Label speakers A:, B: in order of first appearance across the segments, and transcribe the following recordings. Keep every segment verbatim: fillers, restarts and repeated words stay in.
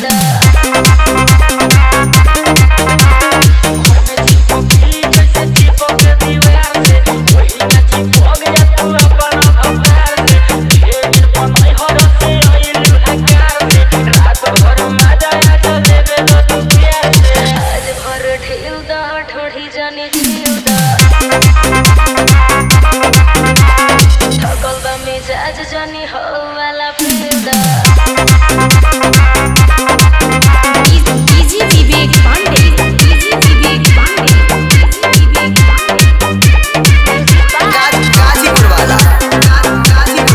A: Johnny ho वाला फिल्दा
B: DJ Vivek Pandey DJ Vivek Pandey Vivek Pandey
C: Ghazipur वाला गाजीपुर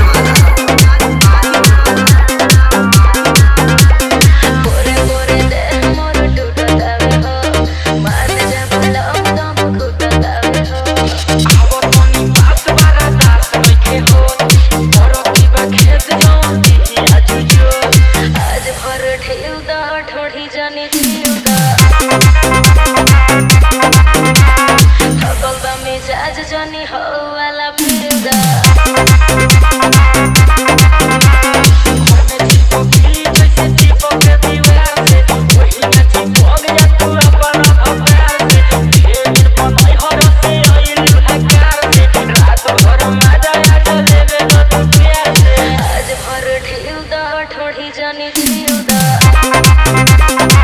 C: वाला
A: पूरे पूरे दे मोर टूटता हो मार जब लम दम घुटता हो
D: आवो तनी बात बारा दास रखे हो मोरो की बखेत जाऊं दी आज जो
A: आज भर ठेलदा ठोड़ी जाने ठेलदा थकल बा मिजाज जानी हो वाला फिल्दा आज भर ठेलदा ठोड़ी जाने ठेलदा